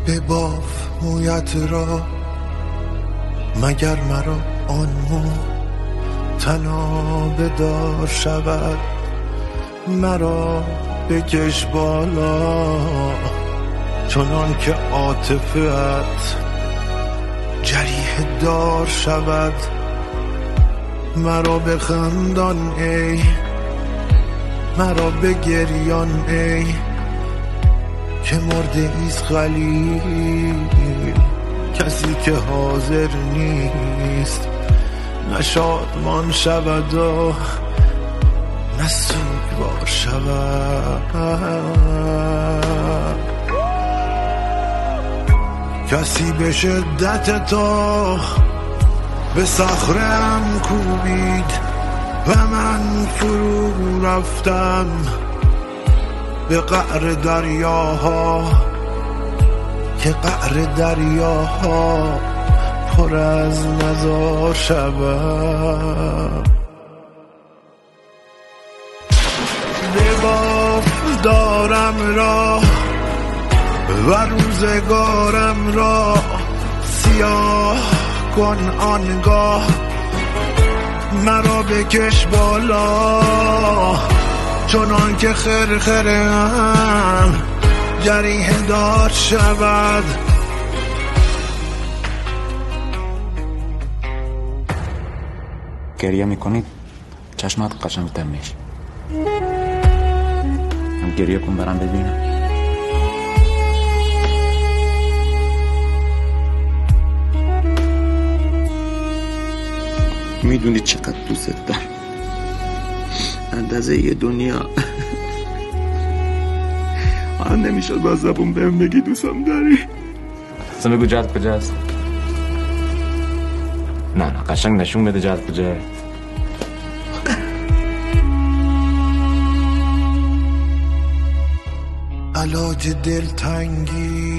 بباف مویت را مگر مرا آن مو تنها بدار شود، مرا بکش بالا چنان که عاطفه‌ات جریح دار شود، مرا بخندان ای مرا بگریان ای که مرده ایست خلیل، کسی که حاضر نیست نه شادمان شود و نه سوگوار شود. کسی به شدت تو به صخره‌ام کوبید و من فرو رفتم به قعر دریاها که قعر دریاها پر از نزار شود. بباف دارم را و روزگارم را سیاه کن آنگاه، مرا بکش بالا چنان که خرخره‌ام جریح دار شود. گریه میکنید چشمات قشنگتر میشه. هم گریه کن برام ببینم. میدونی چقدر دوست دارم، اندازه یه دنیا من نمیشد با زبون بهم بگی دوستم داری. اصلا بگو جد کجاست. نه قشنگ نشون بده جد کجاه. علاج دلتنگی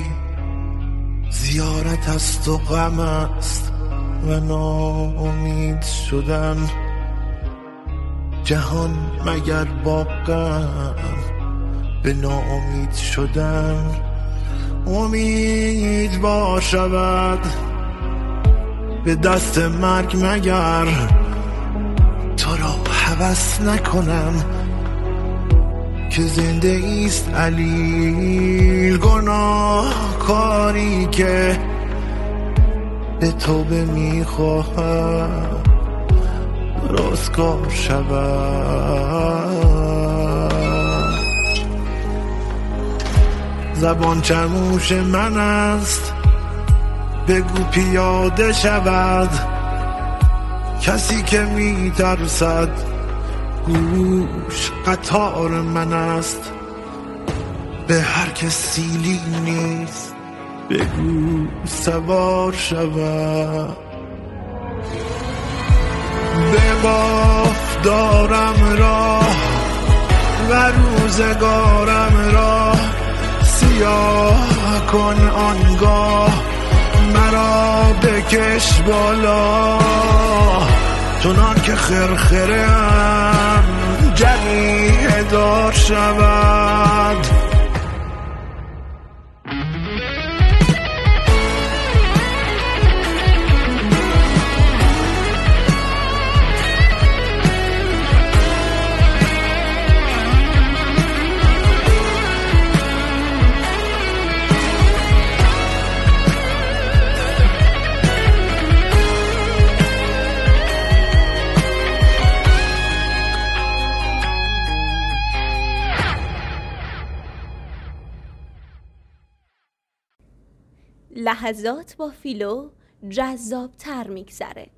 زیارت است و غم است و ناامید شدن، جهان مگر با غم به ناامید شدن امیدوار شود. به دست مرگ مگر تو را هوس نکنم که زنده ایست علیل، گناه کاری که به توبه میخواهم راستگار شود. زبان چموش من است بگو پیاده شود، کسی که میترسد گوش قطار من است، به هر که سیلی نیست بگو سوار شود. بباف دارم راه و روزگارم را سیاه کن آنگاه، مرا بکش بالا چنان که خرخره‌ام جریح دار شود. لحظات با فیلو جذاب تر میگذره.